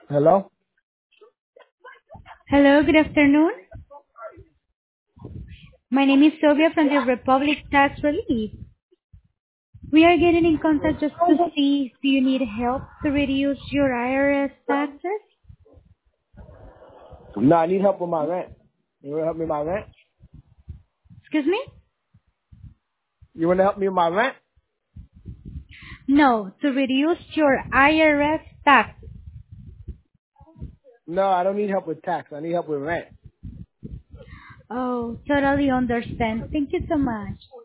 Hello? Hello, good afternoon. My name is Sylvia from the Republic Tax Relief. We are getting in contact just to see if you need help to reduce your IRS taxes. No, I need help with my rent. You want to help me with my rent? Excuse me? You want to help me with my rent? No, to reduce your IRS tax. No, I don't need help with tax. I need help with rent. Oh, totally understand. Thank you so much.